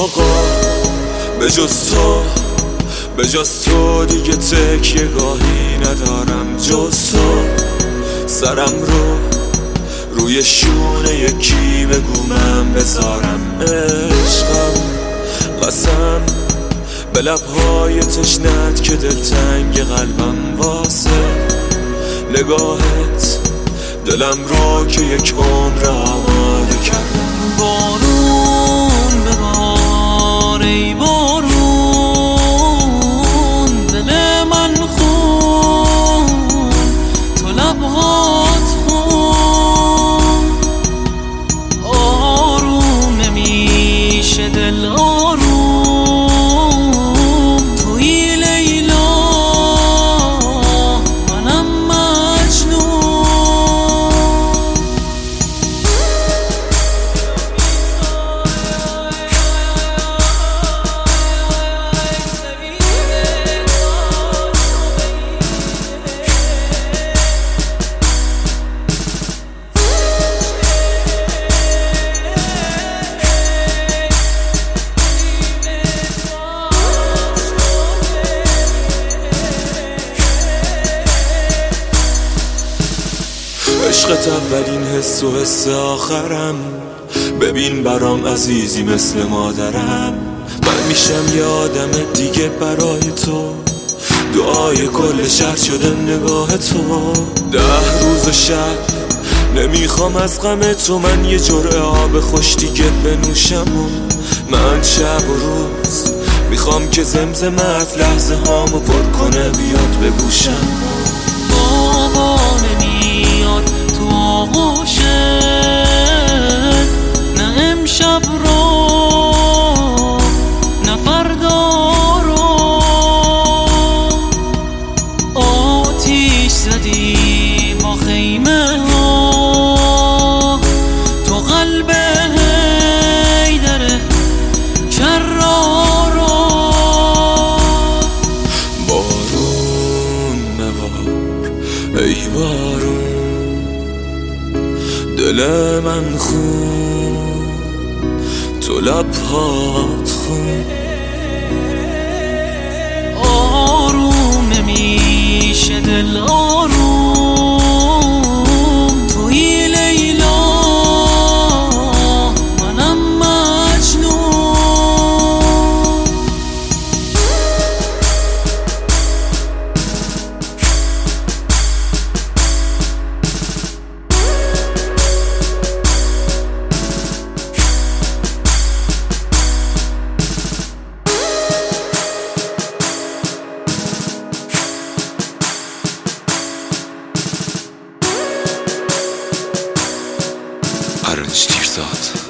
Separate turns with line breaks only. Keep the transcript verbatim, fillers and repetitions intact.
آقا به جز تو به جز تو دیگه تکیه گاهی ندارم جز تو. سرم رو روی شونه یکی بگو من بذارم. عشقم قسم به لبهای تشنت که دلتنگ قلبم واسه نگاهت دلم رو که یک عمر آماده کردم.
بارون ببار ای بارون دل من خون تو لبهات خون. آروم نمیشه دل آروم توی لیلا منم مجنون.
عشقت اولین حس و حس آخرم. ببین برام عزیزی مثل مادرم. من میشم یه آدم دیگه برای تو. دعای کل شهر شده نگاه تو. ده روز و شب نمیخوام از غم تو من یه جرعه آب خوش دیگه بنوشم. و من شب و روز میخوام که زمزمه از لحظه هامو پر کنه بیاد به گوشم.
بابا نمیاد تو آغوشت نه امشب رو نه فردا رو. آتیش زدی با خیمه ها تو قلب حیدر کرارا.
بارون ببار ای بارون دل من خون تو لبهات خون.
آروم نمیشه دل آروم توی لیلا منم مجنون.
Arınç Tirzat.